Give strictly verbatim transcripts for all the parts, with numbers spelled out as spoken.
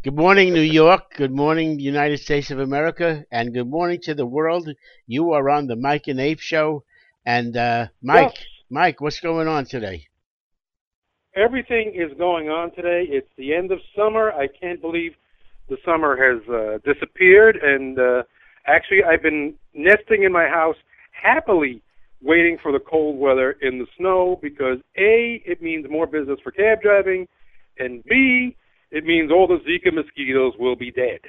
Good morning, New York. Good morning, United States of America. And good morning to the world. You are on the Mike and Abe show. And uh, Yes, Mike, Mike, what's going on today? everything is going on today. It's the end of summer. I can't believe the summer has uh, disappeared. And uh, actually, I've been nesting in my house happily waiting for the cold weather in the snow because A, it means more business for cab driving, and B, it means all the Zika mosquitoes will be dead.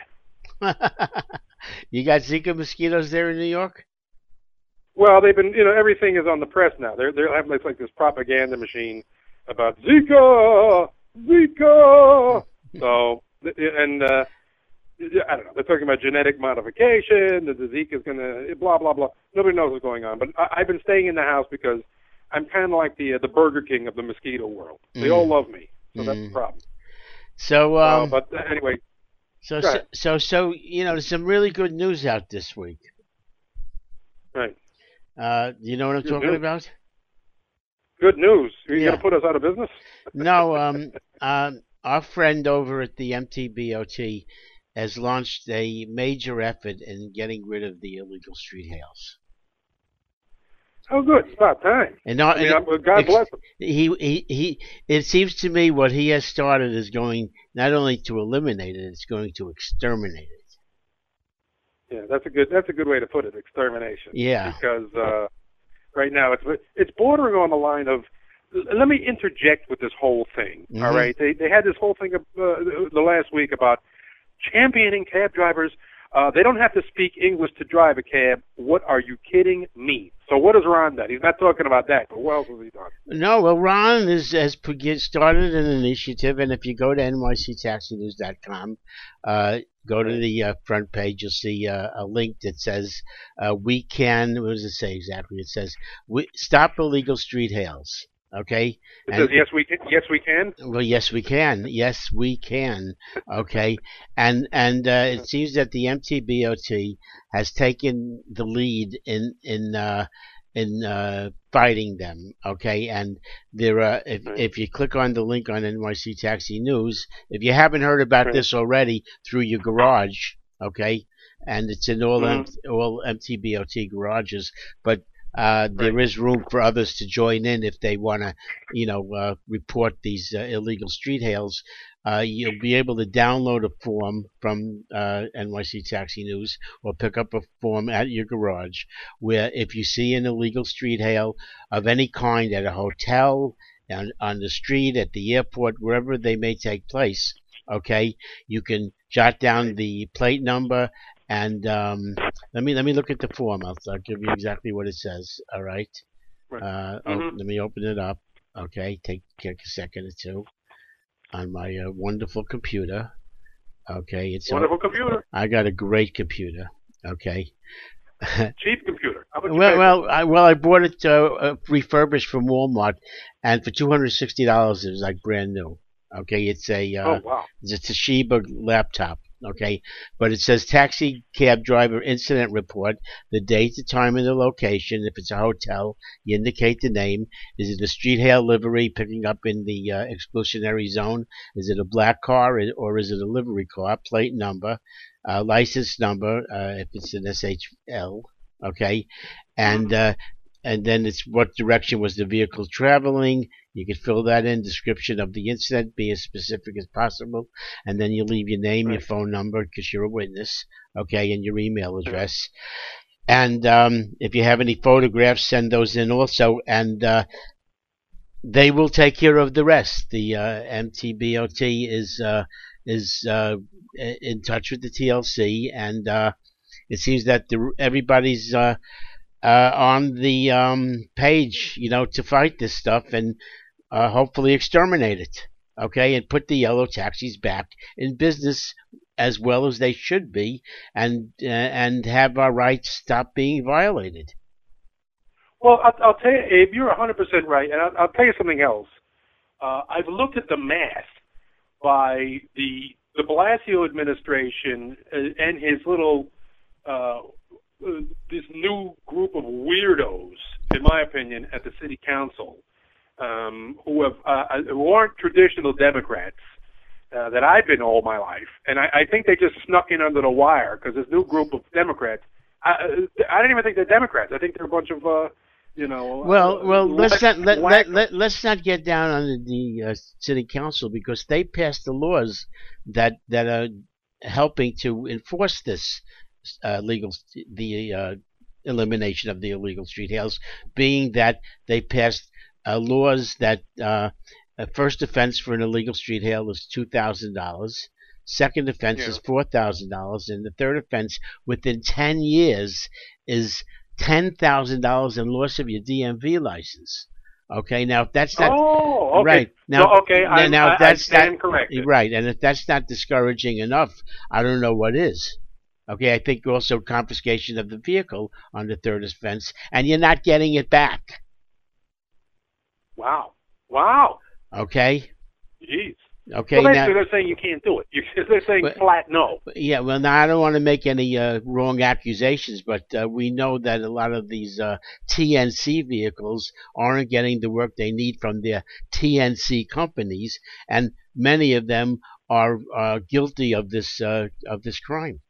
You got Zika mosquitoes there in New York? Well, they've been, you know, everything is on the press now. They're they're having like, like this propaganda machine about Zika, Zika. So, and uh, I don't know. They're talking about genetic modification. That the Zika is going to blah blah blah. Nobody knows what's going on. But I, I've been staying in the house because I'm kind of like the uh, the Burger King of the mosquito world. They Mm. all love me, so Mm. that's the problem. So, Uh, um, but anyway, so, go so, ahead. so, so, you know, there's some really good news out this week. Right. Uh, you know what I'm Good talking news. about? Good news. Are you Yeah. going to put us out of business? No, um, um, our friend over at the M T B O T has launched a major effort in getting rid of the illegal street hails. Oh, good. It's about time. And not, I mean, I'm- God bless him. he, he, he, it seems to me what he has started is going not only to eliminate it, it's going to exterminate it. Yeah, that's a good that's a good way to put it. Extermination. Yeah. Because uh, right now it's it's bordering on the line of. Let me interject with this whole thing. Mhm. All right, they they had this whole thing of, uh, the last week about championing cab drivers. Uh, they don't have to speak English to drive a cab. What are you kidding me? So what has Ron done? He's not talking about that, but what else has he done? No, well, Ron is, has put- started an initiative, and if you go to N Y C taxi news dot com, uh, go to the uh, front page, you'll see uh, a link that says, uh, we can, what does it say exactly? It says, we, stop illegal street hails. Okay? It And- says yes we can. Yes we can. Well, yes, we can. Yes, we can. Okay, and and uh, it seems that the M T B O T has taken the lead in in uh, in uh, fighting them. Okay, and there, uh, if Right. if you click on the link on N Y C Taxi News, if you haven't heard about Right. this already through your garage, okay, and it's in all Mhm. M- all M T B O T garages, but uh, there Right. is room for others to join in if they want to, you know, uh, report these uh, illegal street hails. Uh, you'll be able to download a form from uh, N Y C Taxi News or pick up a form at your garage where if you see an illegal street hail of any kind at a hotel, on, on the street, at the airport, wherever they may take place, okay, you can jot down the plate number and um, let me let me look at the form. I'll, I'll give you exactly what it says. All right. Right. Uh, oh, Mhm. let me open it up. Okay, take take a second or two on my uh, wonderful computer. Okay, it's Wonderful computer. I got a great computer. Okay. Cheap computer. How much you Well, pay well, I, well, I bought it uh, uh, refurbished from Walmart, and for two hundred sixty dollars, it was like brand new. Okay, it's a for? uh, Oh wow. it's a Toshiba laptop. Okay, but it says taxi cab driver incident report, the date, the time, and the location. If it's a hotel, you indicate the name. Is it a street hail livery picking up in the uh, exclusionary zone? Is it a black car or is it a livery car? Plate number, uh, license number, uh, if it's an S H L. Okay, and uh, and then it's what direction was the vehicle traveling. You can fill that in, description of the incident, be as specific as possible, and then you leave your name, your Right. phone number, because you're a witness, okay, and your email address. And um, if you have any photographs, send those in also, and uh, they will take care of the rest. The uh, M T B O T is uh, is uh, in touch with the T L C, and uh, it seems that the, everybody's uh, uh, on the um, page, you know, to fight this stuff and uh, hopefully exterminate it. Okay, and put the yellow taxis back in business as well as they should be, and uh, and have our rights stop being violated. Well, I'll, I'll tell you, Abe, you're one hundred percent right, and I'll, I'll tell you something else. Uh, I've looked at the math by the de Blasio administration and his little uh, this new group of weirdos, in my opinion, at the city council, um, who have uh, who aren't traditional Democrats. Uh, uh, that I've been all my life, and I, I think they just snuck in under the wire because this new group of Democrats. I, I don't even think they're Democrats. I think they're a bunch of, uh, you know. Well, uh, well, let's not let, let, whack- let let's not get down on the uh, city council because they passed the laws that that are helping to enforce this uh, legal the uh, elimination of the illegal street hails, being that they passed uh, laws that uh, a first offense for an illegal street hail is two thousand dollars. Second offense Yeah. is four thousand dollars, and the third offense within ten years is ten thousand dollars in loss of your D M V license. Okay, now if that's not Oh, okay. right now, So, okay, now, I, now I, if that's I stand not corrected. right, and if that's not discouraging enough, I don't know what is. Okay, I think also confiscation of the vehicle on the third offense, and you're not getting it back. Wow. Wow. Okay. Jeez. Okay. So basically, now, they're saying you can't do it. You, they're saying But- flat no. yeah. Well, now I don't want to make any uh, wrong accusations, but uh, we know that a lot of these uh, T N C vehicles aren't getting the work they need from their T N C companies, and many of them are uh, guilty of this uh, of this crime.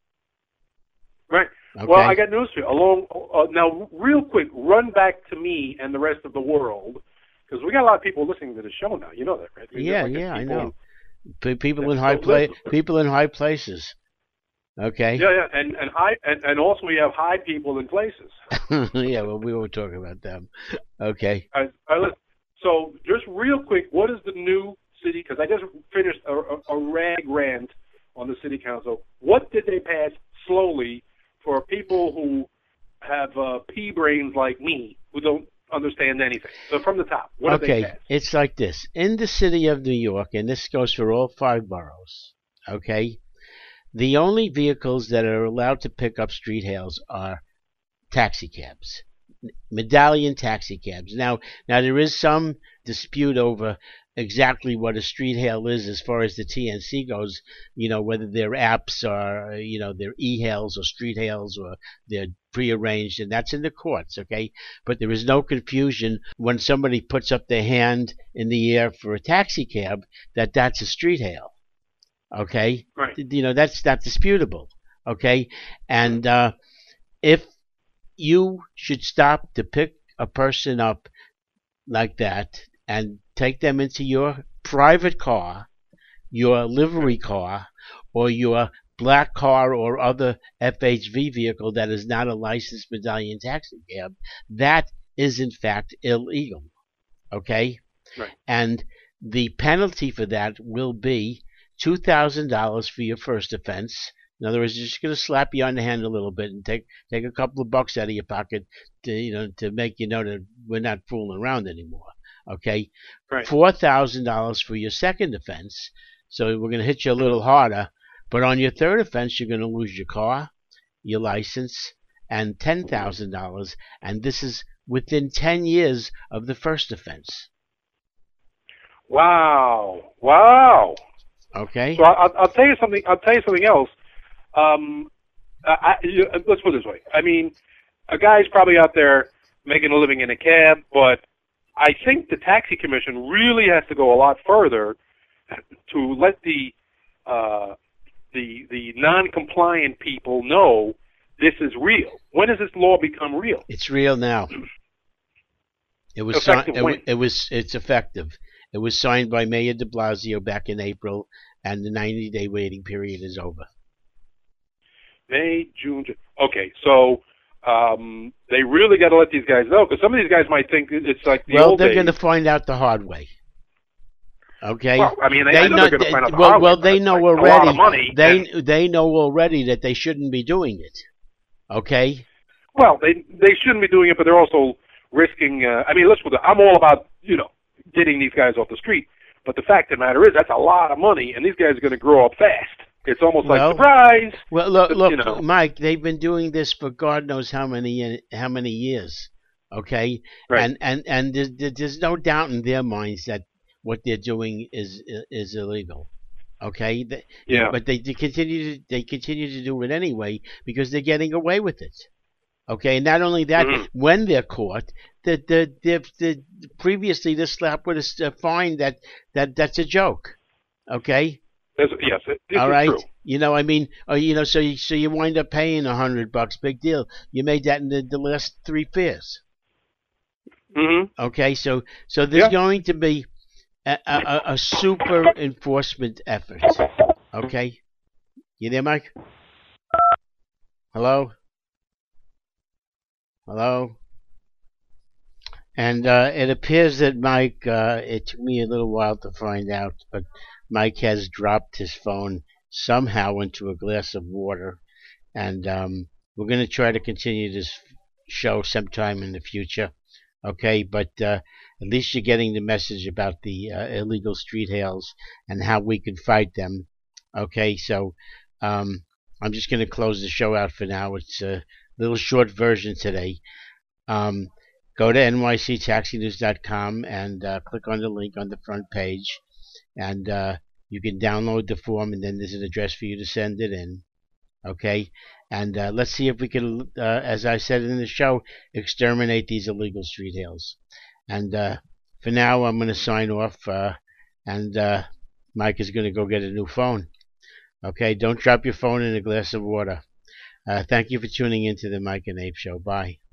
Right. Okay. Well, I got news for you. Along uh, now, real quick, run back to me and the rest of the world, because we got a lot of people listening to the show now. You know that, right? I mean, yeah, like yeah, I people- know. P- people Yeah, in high so pla- listen. people in high places. Okay. Yeah, yeah, and and high, and, and also we have high people in places. yeah. Well, we won't talk about them. Okay. I, I listen. So just real quick, what is the new city? Because I just finished a, a, a rag rant on the city council. What did they pass slowly for people who have uh, pea brains like me, who don't understand anything? So from the top, what did they Okay, pass? it's like this. In the city of New York, and this goes for all five boroughs, okay, the only vehicles that are allowed to pick up street hails are taxi cabs, medallion taxi cabs. Now, now there is some dispute over exactly what a street hail is as far as the T N C goes, you know, whether their apps are, you know, they're e-hails or street hails or they're prearranged, and that's in the courts, okay? But there is no confusion when somebody puts up their hand in the air for a taxi cab that that's a street hail, okay? Right. You know, that's not disputable, okay? And uh, if you should stop to pick a person up like that and take them into your private car, your livery car, or your black car or other F H V vehicle that is not a licensed medallion taxi cab, that is in fact illegal. Okay? Right. And the penalty for that will be two thousand dollars for your first offense. In other words, you're just going to slap you on the hand a little bit and take take a couple of bucks out of your pocket to, you know, to make you know that we're not fooling around anymore. Okay? Right. four thousand dollars for your second offense. So we're going to hit you a little harder. But on your third offense, you're going to lose your car, your license, and ten thousand dollars. And this is within ten years of the first offense. Wow. Wow. Okay? So I'll, I'll tell you something. I'll tell you something else. Um, I, I, you- let's put it this way. I mean, a guy's probably out there making a living in a cab, but I think the taxi commission really has to go a lot further to let the uh, the the non-compliant people know this is real. When does this law become real? It's real now. It was Effective si- it, when? wa- it was it's effective. It was signed by Mayor de Blasio back in April, and the ninety-day waiting period is over. May, June, Ju- okay, so um, they really got to let these guys know, because some of these guys might think it's like the Well, old they're days. going to find out the hard way. Okay. Well, I mean, they, I know know, they're going to find out the well, hard well, way, they but know it's like already. a lot of money. They and- they know already that they shouldn't be doing it. Okay. well, they they shouldn't be doing it, but they're also risking. Uh, I mean, let's put it. I'm all about you know getting these guys off the street, but the fact of the matter is that's a lot of money, and these guys are going to grow up fast. It's almost Well, like surprise. Well, look, But, look, you know. Mike. They've been doing this for God knows how many how many years. Okay. Right. And and and there's, there's no doubt in their minds that what they're doing is is illegal. Okay. They, Yeah. But they, they continue to they continue to do it anyway because they're getting away with it. Okay, and not only that, Mhm. when they're caught, the the, the the previously the slap with a s- a fine that that that's a joke. Okay, That's, yes, it, this All is right, true. you know, I mean, or you know, so you so you wind up paying a hundred bucks. Big deal. You made that in the, the last three fares. Mm-hmm. Okay, so so there's Yeah. going to be a, a, a super enforcement effort. Okay, you there, Mike? Hello, hello. And uh, it appears that Mike. Uh, it took me a little while to find out, but Mike has dropped his phone somehow into a glass of water, and um, we're going to try to continue this show sometime in the future. Okay, but uh, at least you're getting the message about the uh, illegal street hails and how we can fight them. Okay, so um, I'm just going to close the show out for now. It's a little short version today. Um, go to N Y C taxi news dot com and uh, click on the link on the front page, and uh, you can download the form, and then there's an address for you to send it in. Okay, and uh, let's see if we can, uh, as I said in the show, exterminate these illegal street hails. And uh, for now, I'm going to sign off, uh, and uh, Mike is going to go get a new phone. Okay, don't drop your phone in a glass of water. Uh, thank you for tuning in to the Mike and Abe Show. Bye.